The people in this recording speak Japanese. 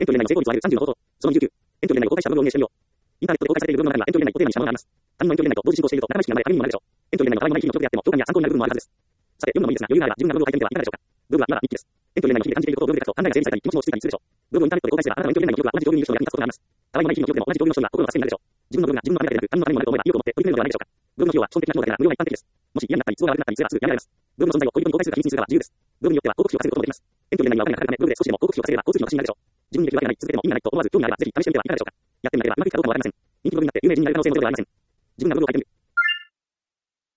エントリー内の成功率は 30 の方法。その29。エントリー内の公開者ブログを運営してみよう。インターネットで公開されているブログの中には、エントリー内固定欄にしたものがあります。他人のエントリー内と同時進行していると、中身式の名前や紙にもなるでしょう。エントリー内のたわいもない日々の記録であっても、共感や参考になる部分もあるはずです。さて、読むのもいいですが、余裕があれば自分がブログを書いてみてはいかがでしょうか。ブログはまだ日記です。エントリー内の日々で感じていることをブログで書くと、考えが整理されたり、気持ちも落ち着いたりするでしょう。ブログをインターネットで公開すれば、あなたのエントリー内の記録が同じ境遇にいる人の役に立つことがあります。たわいもない日々の記録でも同じ境遇の人が心が助けになるでしょう。自分のブログが自分のためだけでなく、他人のためにもなると思えば意欲を持って取り組めるのではないでしょうか。ブログの費用は基本的な費用だけでなく、無料は一般的です。もし嫌になったり、都合が悪くなったりすればすぐやめられます。ブログの存在を恋人に公開するか秘密にするかは自由です。ブログによっては広告費を稼ぐこともできます。エントリー内にはお金がかかるため、ブログで少しでも広告費を稼げば交通費の足しになるでしょう。自分にできるわけがない、続けても意味がないと思わず興味があれば、ぜひ試してみてはいかがでしょうか。やってみなければうまくいくかどうかもわかりません。人気ブログになって有名人になる可能性もゼロではありません。自分がブログを書いてみる。